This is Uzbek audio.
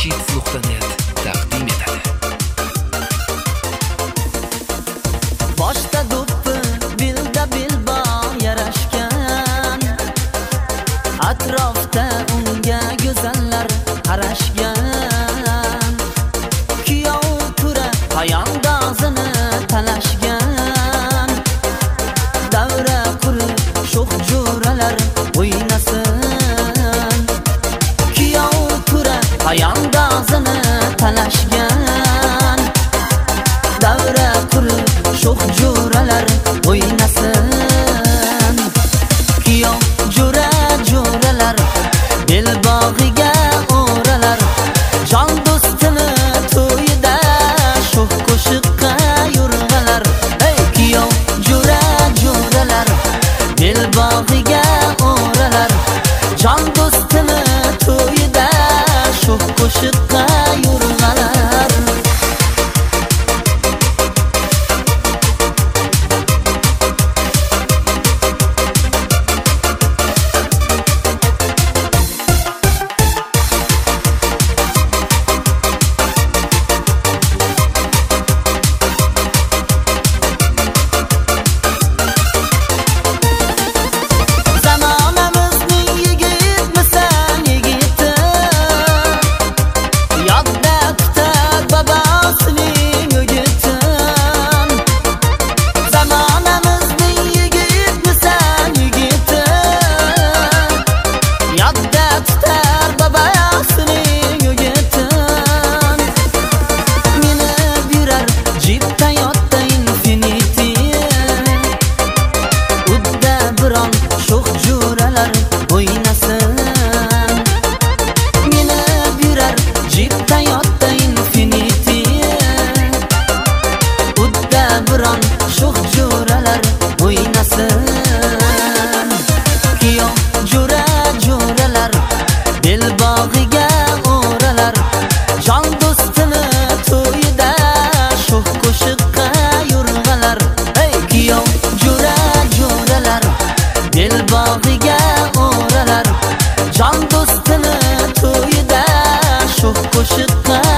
Cheats.net taqdim etadi. Boshda do'ppi, bilda bilbo yarashgan, atrofda unga go'zallar qarashgan. Kuyov tura poyandozini talashgan, davra qurib sho'x jo'ralar o'ynasin. Kuyov tura poyandozini talashgan, davra qurib sho'x jo'ralar o'ynasin. Kuyov jo'ralar belbog'iga o'ralar, jon do'stini to'yida sho'x qo'shiqqa yurg'alar. Ey kuyov jo'ralar belbog'iga o'ralar, jon do'stini to'yida sho'x qo'shiqqa yurg'alar. Sho'x jo'ralar o'ynasin. Kuyov jo'ralar belbog'iga o'ralar, jon do'stini to'yida sho'x qo'shiqqa yurg'alar. Ey kuyov jo'ralar belbog'iga o'ralar, jon do'stini to'yida sho'x qo'shiqqa